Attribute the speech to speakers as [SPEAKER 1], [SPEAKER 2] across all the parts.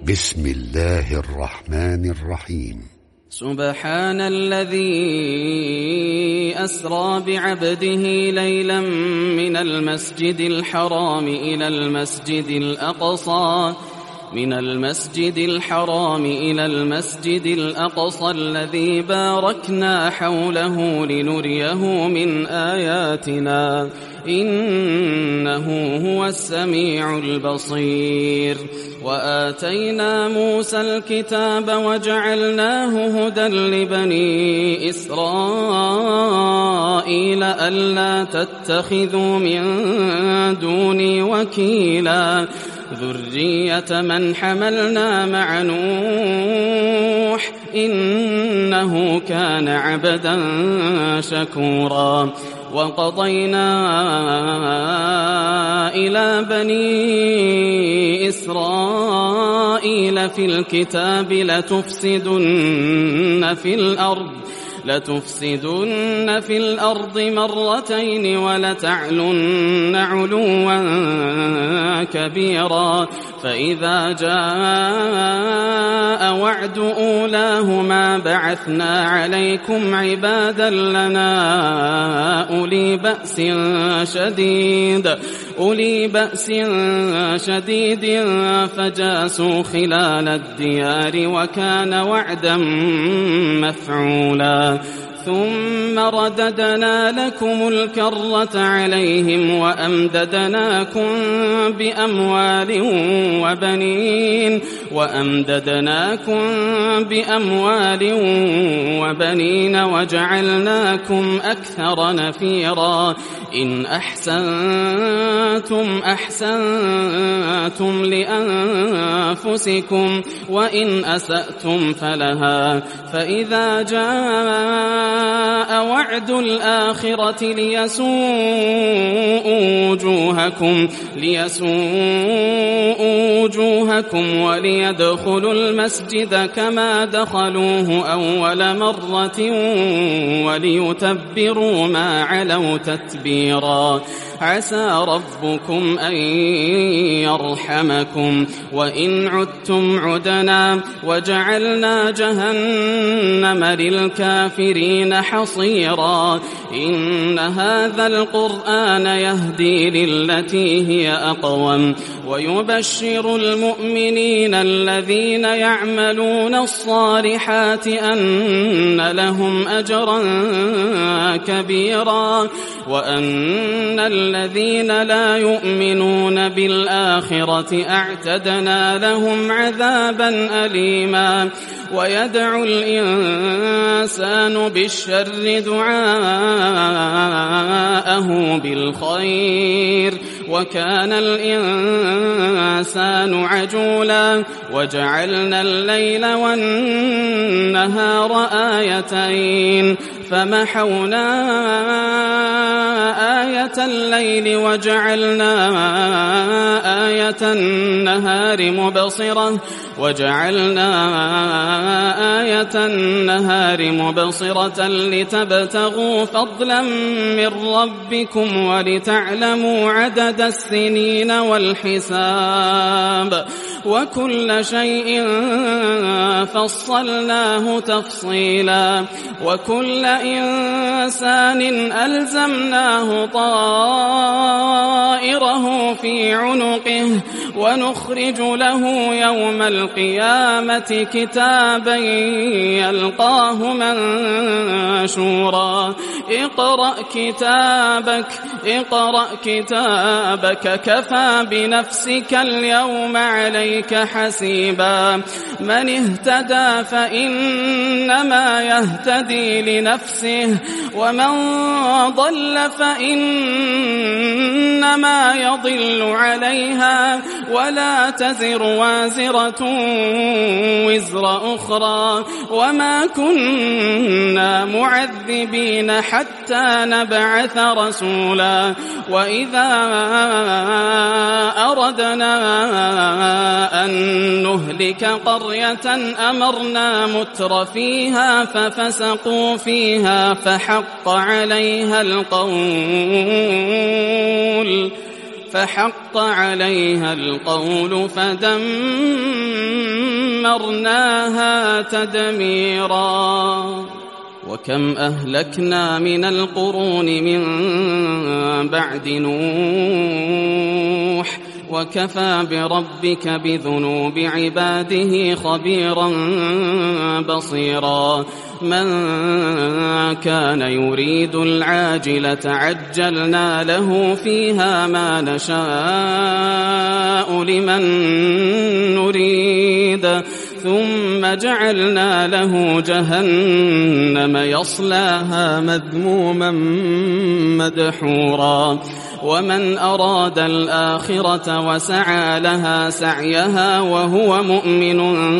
[SPEAKER 1] بسم الله الرحمن الرحيم.
[SPEAKER 2] سبحان الذي أسرى بعبده ليلا من المسجد الحرام إلى المسجد الأقصى الذي باركنا حوله لنريه من آياتنا إنه هو السميع البصير. وآتينا موسى الكتاب وجعلناه هدى لبني إسرائيل ألا تتخذوا من دوني وكيلا ذرية من حملنا مع نوح إنه كان عبدا شكورا. وقضينا إلى بني إسرائيل في الكتاب لتفسدن في الأرض مرتين ولتعلن علوا كبيرا. فإذا جاء وعد أولاهما بعثنا عليكم عبادا لنا أولي بأس شديد فجاسوا خلال الديار وكان وعدا مفعولا. ثم رددنا لكم الكرة عليهم وأمددناكم بأموال وبنين وجعلناكم أكثر نفيرا. إن أحسنتم لأنفسكم وإن أسأتم فلها. فإذا جاء وعد الآخرة ليسوءوا وجوهكم وليدخلوا المسجد كما دخلوه أول مرة وليتبروا ما علوا تتبيرا. عسى ربكم أن يرحمكم وإن عدتم عدنا وجعلنا جهنم للكافرين حصيرا. إن هذا القرآن يهدي للتي هي أقوم ويبشر المؤمنين الذين يعملون الصالحات أن لهم أجرا كبيرا وأن الذين لا يؤمنون بالآخرة أعتدنا لهم عذابا أليما. ويدعو الإنسان بالشر دعاءه بالخير وكان الإنسان عجولا. وجعلنا الليل والنهار آيتين فمحونا آية الليل وجعلنا آية النهار مبصرة لتبتغوا فضلا من ربكم ولتعلموا عدد السنين والحساب وكل شيء فصلناه تفصيلا. وكل إنسان ألزمناه طائره في عنقه ونخرج له يوم القيامة كتابا يلقاه منشورا. اقرأ كتابك كفى بنفسك اليوم عليك حسيبا. من اهتدى فإنما يهتدي لنفسه ومن ضل فإنما يضل عليها ولا تزر وازرة وزر أخرى وما كنا معذبين حتى نبعث رسولا. وإذا أردنا أن نهلك قرية أمرنا متر فيها ففسقوا فيها فحق عليها القول فدمرناها دمرناها تدميرا وكم أهلكنا من القرون من بعد نوح وكفى بربك بذنوب عباده خبيرا بصيرا من كان يريد العاجلة عجلنا له فيها ما نشاء لمن نريد ثم جعلنا له جهنم يصلاها مذموما مدحورا ومن أراد الآخرة وسعى لها سعيها وهو مؤمن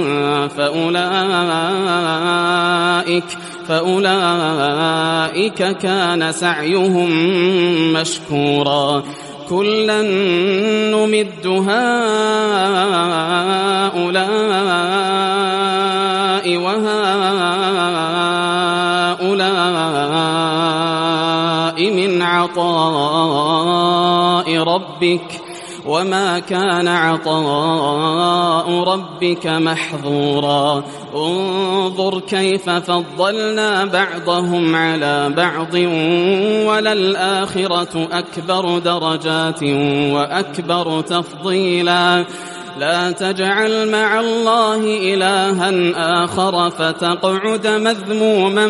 [SPEAKER 2] فأولئك كان سعيهم مشكورا كلا نمد هؤلاء وهؤلاء من عطاء ربك وما كان عطاء ربك محظورا انظر كيف فضلنا بعضهم على بعض وللآخرة أكبر درجات وأكبر تفضيلا لا تجعل مع الله إلها آخر فتقعد مذموما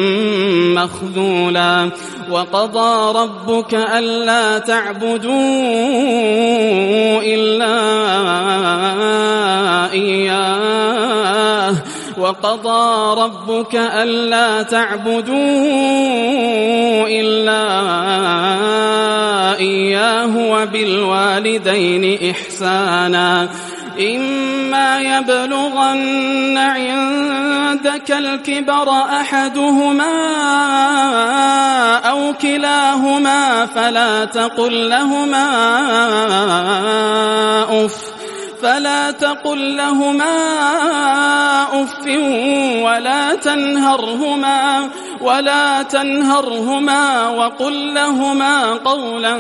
[SPEAKER 2] مخذولا وقضى ربك ألا تعبدوا إلا إياه وقضى ربك ألا تعبدوا إلا إياه وبالوالدين إحسانا إما يبلغن عندك الكبر أحدهما أو كلاهما فلا تقل لهما أف ولا تنهرهما وقل لهما قولا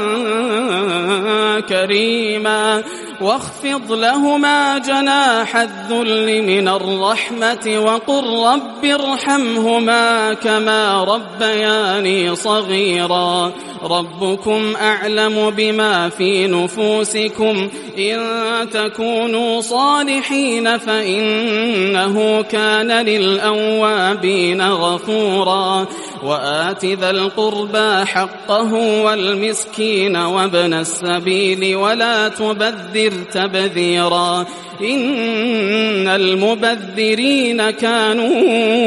[SPEAKER 2] كريما واخفض لهما جناح الذل من الرحمة وقل رب ارحمهما كما ربياني صغيرا ربكم أعلم بما في نفوسكم إن تكونوا صالحين فإنه كان للأوابين غفورا وآت ذا القربى حقه والمسكين وابن السبيل ولا تبذر تبذيرا إن المبذرين كانوا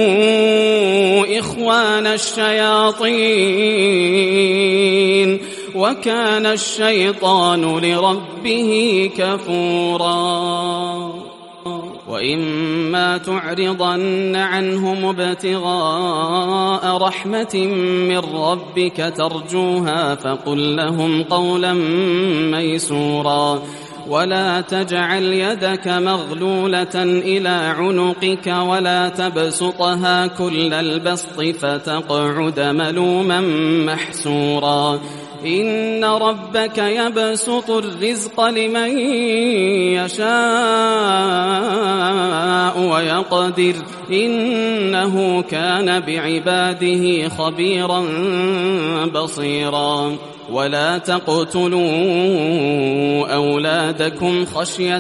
[SPEAKER 2] إخوان الشياطين وكان الشيطان لربه كفورا وإما تعرضن عنهم ابتغاء رحمة من ربك ترجوها فقل لهم قولا ميسورا ولا تجعل يدك مغلولة إلى عنقك ولا تبسطها كل البسط فتقعد ملوما محسورا إن ربك يبسط الرزق لمن يشاء ويقدر إنه كان بعباده خبيرا بصيرا ولا تقتلوا أولادكم خشية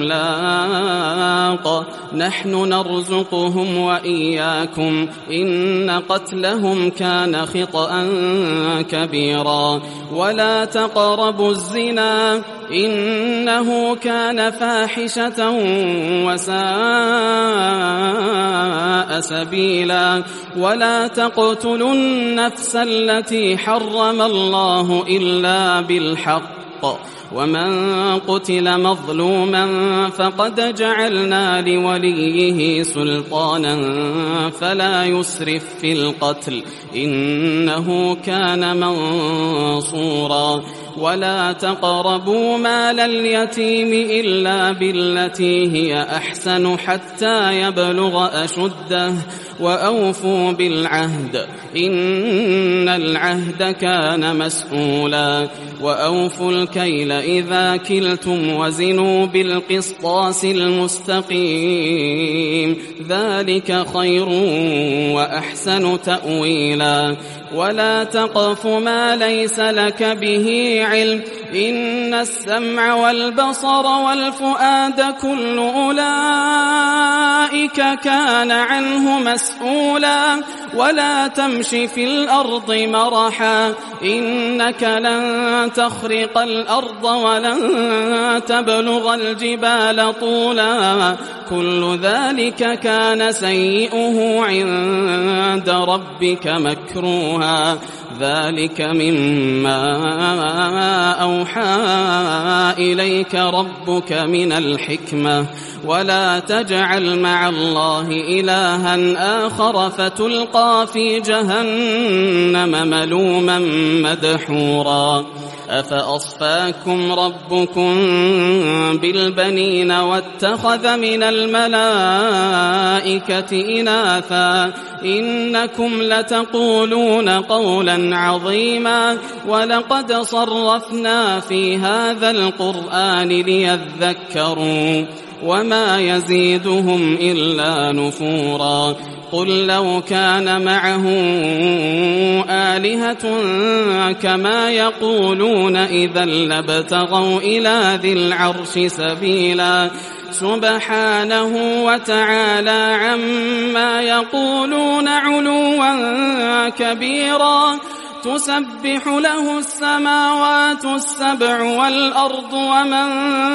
[SPEAKER 2] إملاق نحن نرزقهم وإياكم إن قتلهم كان خطأ كبيرا ولا تقربوا الزنا إنه كان فاحشة وساء سبيلا ولا تقتلوا النفس التي حرم الله إلا بالحق ومن قتل مظلوما فقد جعلنا لوليه سلطانا فلا يسرف في القتل إنه كان منصورا ولا تقربوا مال اليتيم إلا بالتي هي أحسن حتى يبلغ أشده وأوفوا بالعهد إن العهد كان مسؤولا وأوفوا الكيل إذا كلتم وزنوا بالقسطاس المستقيم ذلك خير وأحسن تأويلا ولا تقف ما ليس لك به علم إن السمع والبصر والفؤاد كل أولئك كان عنه مسؤولا ولا تمش في الأرض مرحا إنك لن تخرق الأرض ولن تبلغ الجبال طولا كل ذلك كان سيئه عند ربك مكروها ذلك مما أوحى إليك ربك من الحكمة ولا تجعل مع الله إلها آخر فتلقى في جهنم ملوما مدحورا أفأصفاكم ربكم بالبنين واتخذ من الملائكة إناثا إنكم لتقولون قولا عظيما ولقد صرفنا في هذا القرآن ليذكروا وما يزيدهم إلا نفورا قل لو كان معه آلهة كما يقولون إذا لابتغوا إلى ذي العرش سبيلا سبحانه وتعالى عما يقولون علوا كبيرا تسبح له السماوات السبع والأرض ومن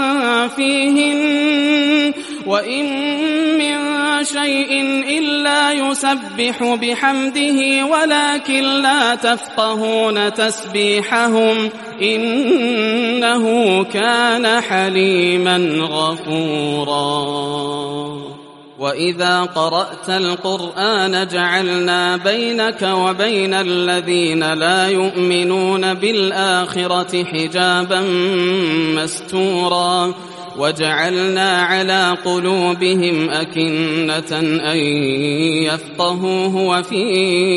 [SPEAKER 2] فيهن وإن من شيء إلا يسبح بحمده ولكن لا تفقهون تسبيحهم إنه كان حليما غفورا وإذا قرأت القرآن جعلنا بينك وبين الذين لا يؤمنون بالآخرة حجابا مستورا وجعلنا على قلوبهم أكنة أن يفقهوه وفي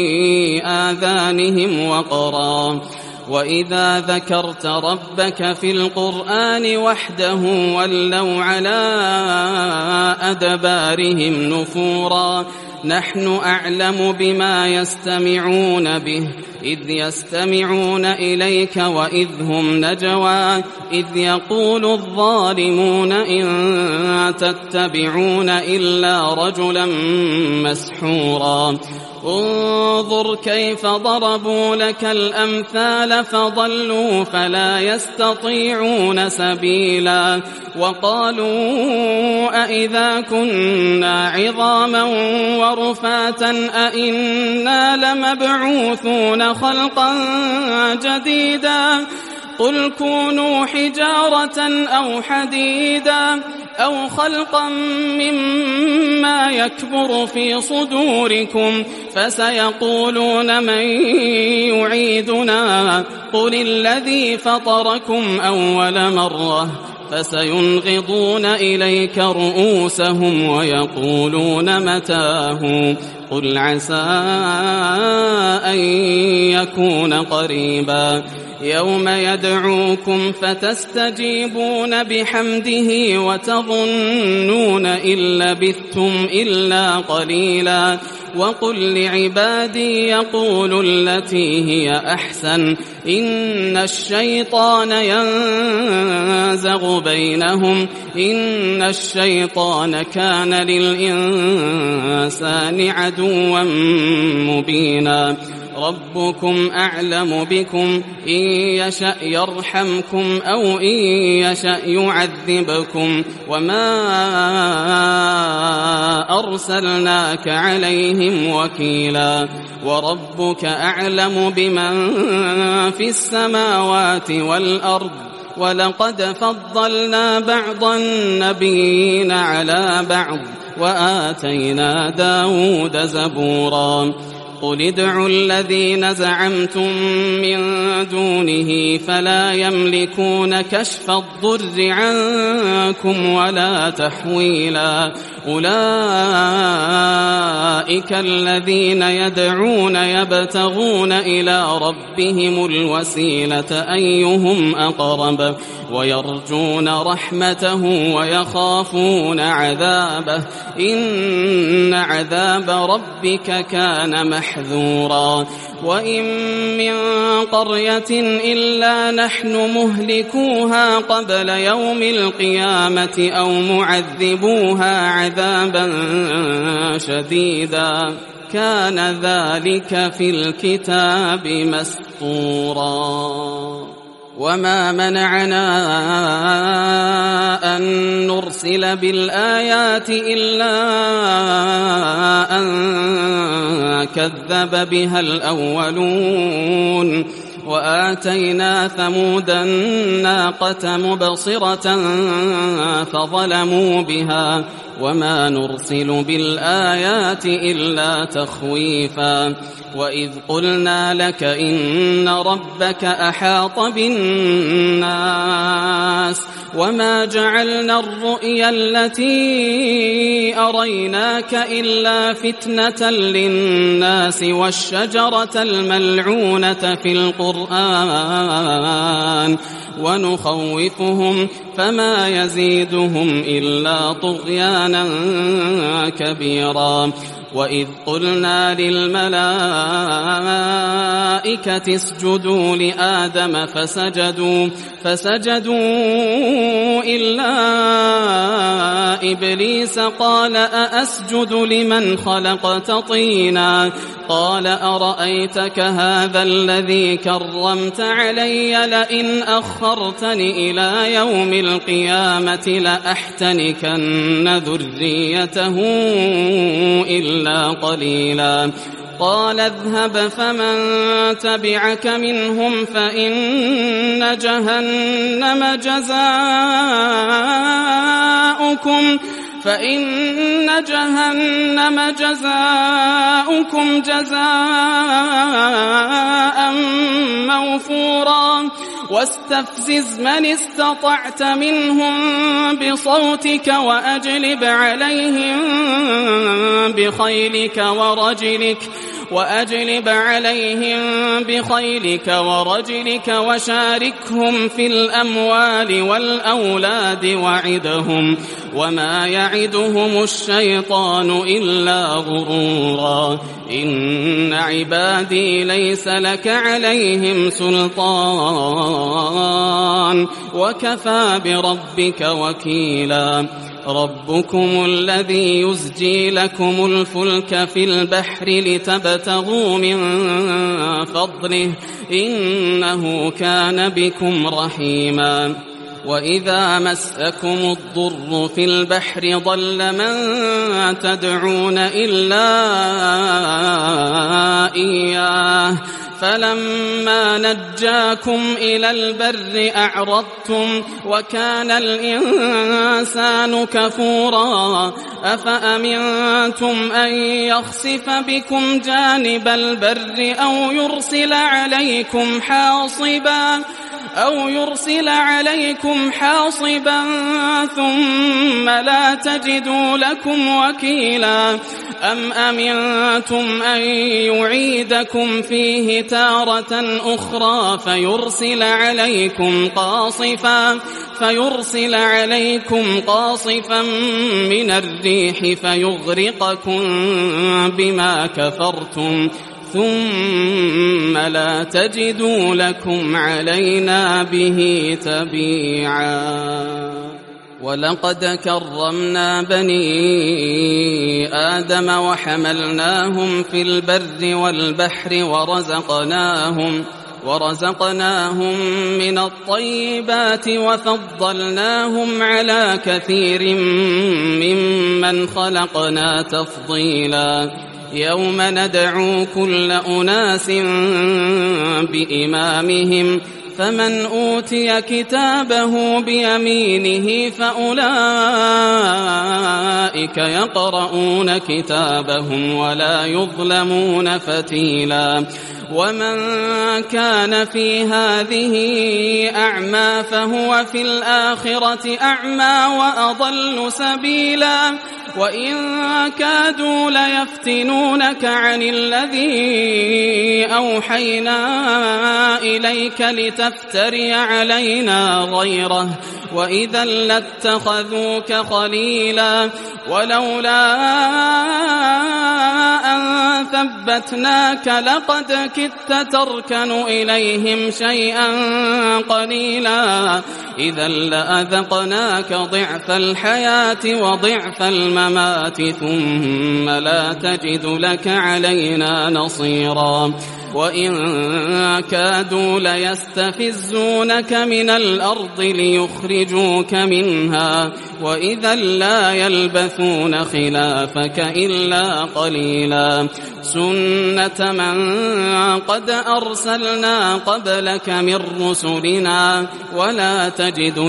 [SPEAKER 2] آذانهم وقرا وإذا ذكرت ربك في القرآن وحده ولوا على أدبارهم نفورا نحن أعلم بما يستمعون به إذ يستمعون إليك وإذ هم نجوى إذ يقول الظالمون إن تتبعون إلا رجلا مسحورا انظر كيف ضربوا لك الأمثال فضلوا فلا يستطيعون سبيلا وقالوا أئذا كنا عظاما ورفاتا أئنا لمبعوثون خلقا جديدا قل كونوا حجارة أو حديدا أو خلقا مما يكبر في صدوركم فسيقولون من يعيدنا قل الذي فطركم أول مرة فسينغضون إليك رؤوسهم ويقولون متاه قل عسى أن يكون قريبا يوم يدعوكم فتستجيبون بحمده وتظنون إن لبثتم إلا قليلا وقل لعبادي يقولوا التي هي أحسن إن الشيطان ينزغ بينهم إن الشيطان كان للإنسان عدوا مبينا ربكم أعلم بكم إن يشأ يرحمكم أو إن يشأ يعذبكم وما أرسلناك عليهم وكيلا وربك أعلم بمن في السماوات والأرض ولقد فضلنا بعض النبيين على بعض وآتينا داود زبورا قل ادعوا الذين زعمتم من دونه فلا يملكون كشف الضر عنكم ولا تحويلا أولئك الذين يدعون يبتغون إلى ربهم الوسيلة أيهم أقرب ويرجون رحمته ويخافون عذابه إن عذاب ربك كان محذورا وإن من قرية إلا نحن مهلكوها قبل يوم القيامة أو معذبوها عذابا شديدا كان ذلك في الكتاب مسطورا وما منعنا أن نرسل بالآيات إلا أن كذب بها الأولون وآتينا ثمود الناقة مبصرة فظلموا بها وما نرسل بالآيات إلا تخويفا وإذ قلنا لك إن ربك أحاط بالناس وما جعلنا الرؤيا التي أريناك إلا فتنة للناس والشجرة الملعونة في القرآن ونخوفهم فما يزيدهم إلا طغيانا كبيرا وإذ قلنا للملائكة اسجدوا لآدم فسجدوا إلا إبليس قال أأسجد لمن خلقت طينا قال أرأيتك هذا الذي كرمت علي لئن أخرتني إلى يوم القيامة لأحتنكن ذريته إلا قليلا قال اذهب فمن تبعك منهم فإن جهنم جزاؤكم جزاء موفورا واستفزز من استطعت منهم بصوتك وأجلب عليهم بخيلك ورجلك وشاركهم في الأموال والأولاد وعدهم وما يعدهم الشيطان إلا غرورا إن عبادي ليس لك عليهم سلطان وكفى بربك وكيلا ربكم الذي يزجي لكم الفلك في البحر لتبتغوا من فضله إنه كان بكم رحيما وإذا مسكم الضر في البحر ضل من تدعون إلا إياه فلما نجاكم إلى البر أعرضتم وكان الإنسان كفورا أفأمنتم أن يخسف بكم جانب البر أو يرسل عليكم حاصبا ثم لا تجدوا لكم وكيلا أم أمنتم أن يعيدكم فيه تارة أخرى فيرسل عليكم قاصفا من الريح فيغرقكم بما كفرتم ثم لا تجدوا لكم علينا به تبيعا ولقد كرمنا بني آدم وحملناهم في البر والبحر ورزقناهم من الطيبات وفضلناهم على كثير ممن خلقنا تفضيلا يوم ندعو كل أناس بإمامهم فمن أوتي كتابه بيمينه فأولئك يقرؤون كتابهم ولا يظلمون فتيلا ومن كان في هذه أعمى فهو في الآخرة أعمى وأضل سبيلا وإن كادوا ليفتنونك عن الذي أوحينا إليك لتفتري علينا غيره وإذا لاتخذوك خليلا ولولا أن ثبتناك لقد كدت تركن إليهم شيئا قليلا إذا لأذقناك ضعف الحياة وضعف الممات ثم لا تجد لك علينا نصيرا وإن كادوا ليستفزونك من الأرض ليخرجوك منها وإذا لا يلبثون خلافك إلا قليلا سنة من قد أرسلنا قبلك من رسلنا ولا تجد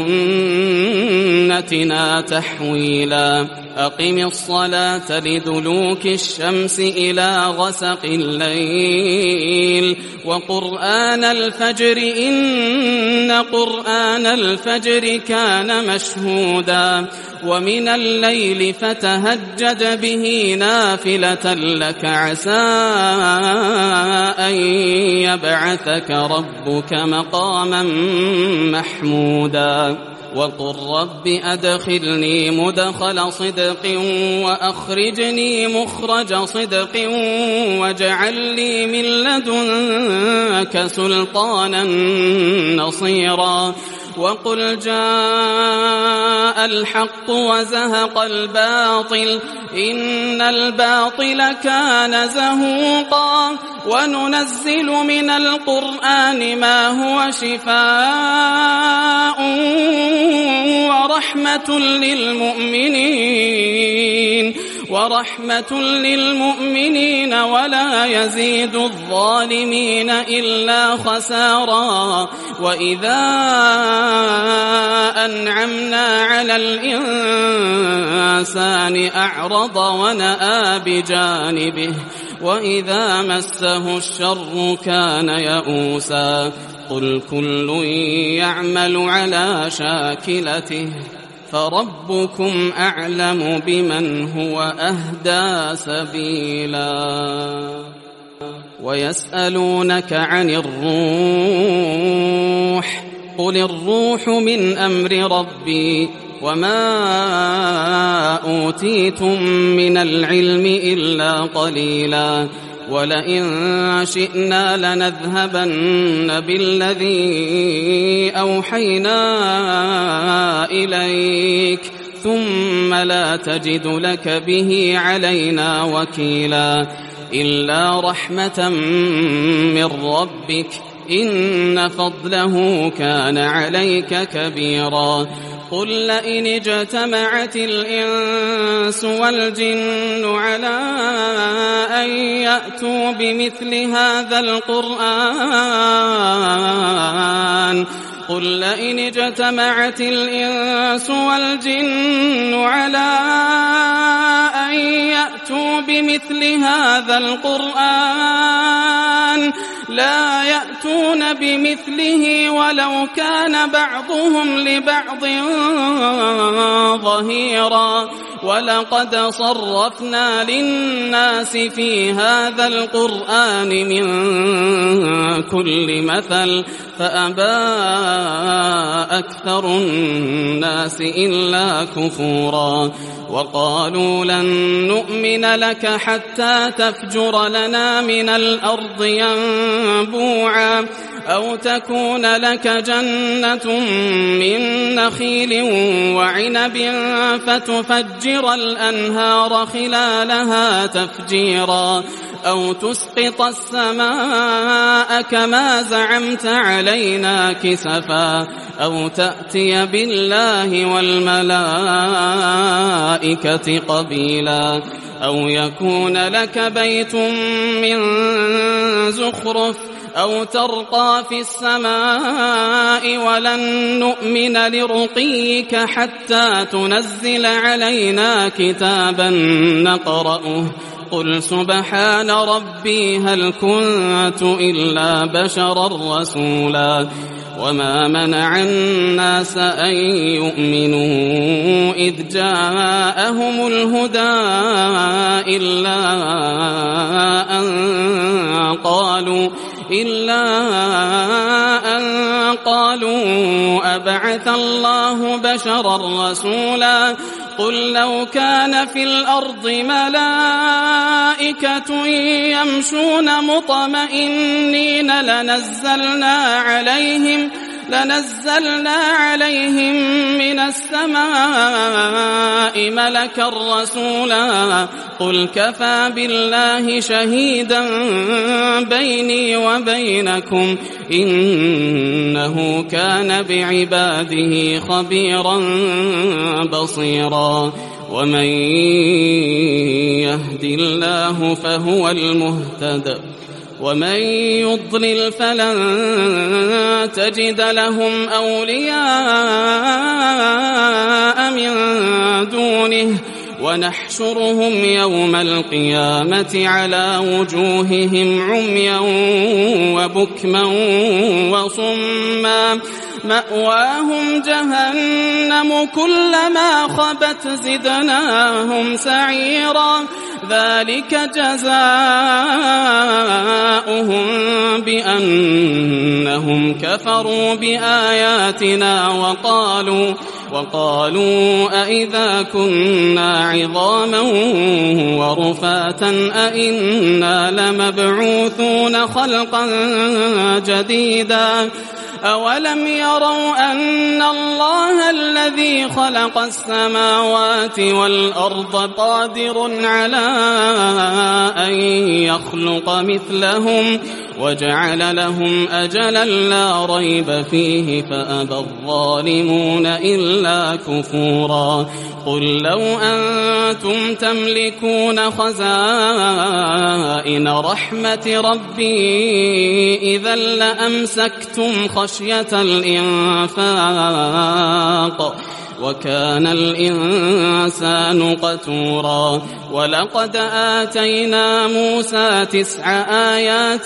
[SPEAKER 2] لسنتنا تحويلا أقم الصلاة لدلوك الشمس إلى غسق الليل وقرآن الفجر إن قرآن الفجر كان مشهودا ومن الليل فتهجد به نافلة لك عسى أن يبعثك ربك مقاما محمودا وقل رب أدخلني مدخل صدق وأخرجني مخرج صدق واجعل لي من لدنك سلطانا نصيرا وقل جاء الحق وزهق الباطل إن الباطل كان زهوقا وننزل من القرآن ما هو شفاء ورحمة للمؤمنين ولا يزيد الظالمين إلا خسارا وإذا أنعمنا على الإنسان أعرض ونأى بجانبه وإذا مسه الشر كان يئوسا قل كل يعمل على شاكلته فربكم أعلم بمن هو أهدى سبيلا ويسألونك عن الروح قل الروح من أمر ربي وما أوتيتم من العلم إلا قليلا ولئن شئنا لنذهبن بالذي أوحينا إليك ثم لا تجد لك به علينا وكيلا إلا رحمة من ربك إن فضله كان عليك كبيرا قل لئن اجتمعت الإنس والجن على أن يأتوا بمثل هذا القرآن قل لئن اجتمعت الإنس والجن على أن يأتوا بمثل هذا القرآن لا يأتون بمثله ولو كان بعضهم لبعض ظهيرا ولقد صرفنا للناس في هذا القرآن من كل مثل فأبى أكثر الناس إلا كفورا وقالوا لن نؤمن لك حتى تفجر لنا من الأرض ينبوعا أو تكون لك جنة من نخيل وعنب فتفجر الأنهار خلالها تفجيرا أو تسقط السماء كما زعمت علينا كسفا أو تأتي بالله والملائكة قبيلا أو يكون لك بيت من زخرف أو ترقى في السماء ولن نؤمن لرقيك حتى تنزل علينا كتابا نقرأه قل سبحان ربي هل كنت إلا بشرا رسولا وما منع الناس أن يؤمنوا إذ جاءهم الهدى إلا أن قالوا أبعث الله بشرا رسولا قل لو كان في الأرض ملائكة يمشون مطمئنين لنزلنا عليهم من السماء ملكا رسولا قل كفى بالله شهيدا بيني وبينكم إنه كان بعباده خبيرا بصيرا ومن يهد الله فهو المهتد ومن يضلل فلن تجد لهم أولياء من دونه ونحشرهم يوم القيامة على وجوههم عميا وبكما وصما مأواهم جهنم كلما خبت زدناهم سعيرا ذلك جزاؤهم بأنهم كفروا بآياتنا وقالوا أئذا كنا عظاما ورفاتا أئنا لمبعوثون خلقا جديدا أولم يروا أن الله الذي خلق السماوات والأرض قادر على أن يخلق مثلهم وجعل لهم أجلا لا ريب فيه فأبى الظالمون إلا كفورا قل لو أنتم تملكون خزائن رحمة ربي إذا لأمسكتم خشية الإنفاق وكان الإنسان قتورا ولقد آتينا موسى 9 آيات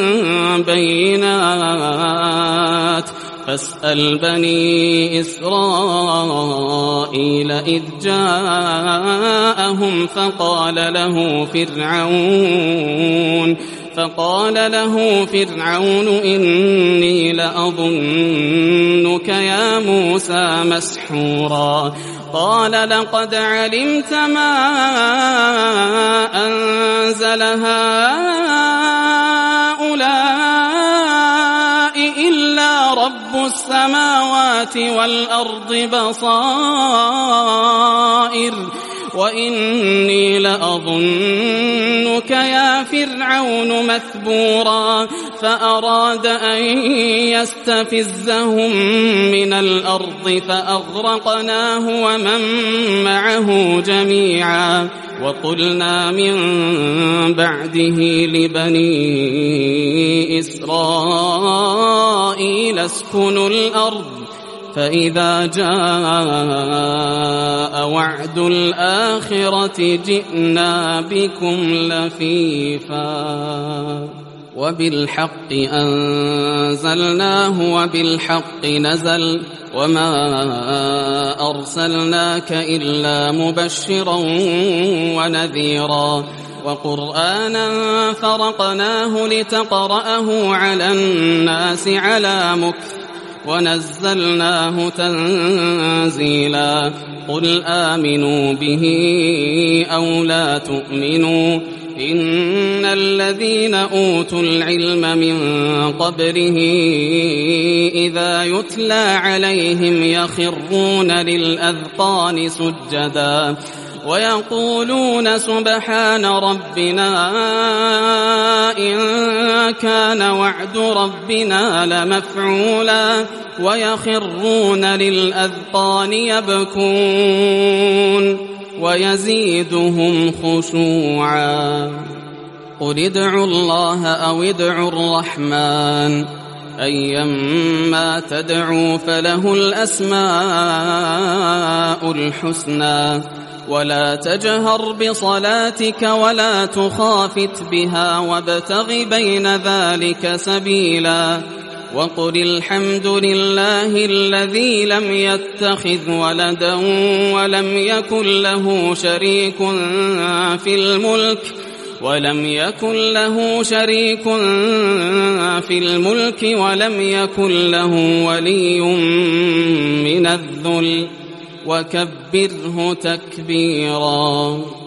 [SPEAKER 2] بينات فاسأل بني إسرائيل إذ جاءهم فقال له فرعون إني لأظنك يا موسى مسحورا قال لقد علمت ما أنزل هؤلاء إلا رب السماوات والأرض بصائر وإني لأظنك يا فرعون مثبورا فأراد أن يستفزهم من الأرض فأغرقناه ومن معه جميعا وقلنا من بعده لبني إسرائيل اسكنوا الأرض فإذا جاء وعد الآخرة جئنا بكم لفيفا وبالحق أنزلناه وبالحق نزل وما أرسلناك إلا مبشرا ونذيرا وقرآنا فرقناه لتقرأه على الناس على مكث ونزلناه تنزيلا قل آمنوا به أو لا تؤمنوا إن الذين أوتوا العلم من قبله إذا يتلى عليهم يخرون للأذقان سجدا ويقولون سبحان ربنا إن كان وعد ربنا لمفعولا ويخرون للأذقان يبكون ويزيدهم خشوعا قل ادعوا الله أو ادعوا الرحمن أيما تدعوا فله الأسماء الحسنى ولا تجهر بصلاتك ولا تخافت بها وابتغ بين ذلك سبيلا وقل الحمد لله الذي لم يتخذ ولدا ولم يكن له شريك في الملك ولم يكن له ولي من الذل وكبره تكبيرا.